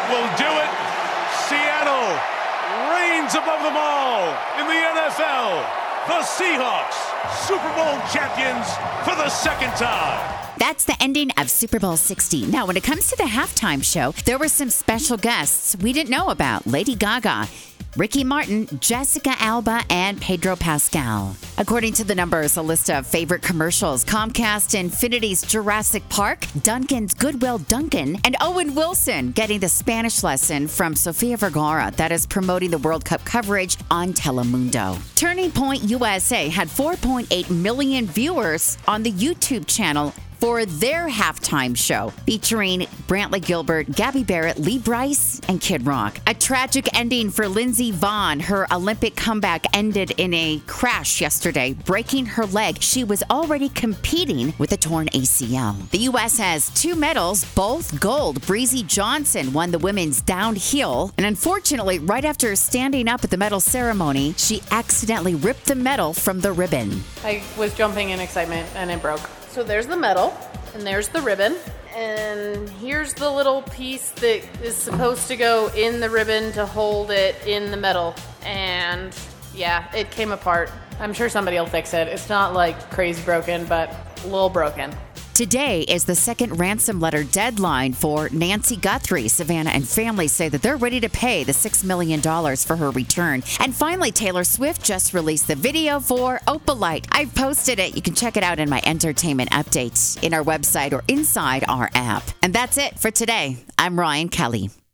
will do it. Seattle reigns above them all in the NFL. The Seahawks, Super Bowl champions for the second time. That's the ending of Super Bowl 60. Now, when it comes to the halftime show, there were some special guests we didn't know about. Lady Gaga, Ricky Martin, Jessica Alba, and Pedro Pascal. According to the numbers, a list of favorite commercials: Comcast Infinity's Jurassic Park, Dunkin's Goodwill Dunkin', and Owen Wilson getting the Spanish lesson from Sofia Vergara that is promoting the World Cup coverage on Telemundo. Turning Point USA had 4.8 million viewers on the YouTube channel for their halftime show, featuring Brantley Gilbert, Gabby Barrett, Lee Brice, and Kid Rock. A tragic ending for Lindsey Vonn. Her Olympic comeback ended in a crash yesterday, breaking her leg. She was already competing with a torn ACL. The U.S. has 2 medals, both gold. Breezy Johnson won the women's downhill, and unfortunately, right after standing up at the medal ceremony, she accidentally ripped the medal from the ribbon. I was jumping in excitement and it broke. So there's the medal, and there's the ribbon, and here's the little piece that is supposed to go in the ribbon to hold it in the medal. And yeah, it came apart. I'm sure somebody will fix it. It's not like crazy broken, but a little broken. Today is the second ransom letter deadline for Nancy Guthrie. Savannah and family say that they're ready to pay the $6 million for her return. And finally, Taylor Swift just released the video for Opalite. I've posted it. You can check it out in my entertainment updates in our website or inside our app. And that's it for today. I'm Ryan Kelly.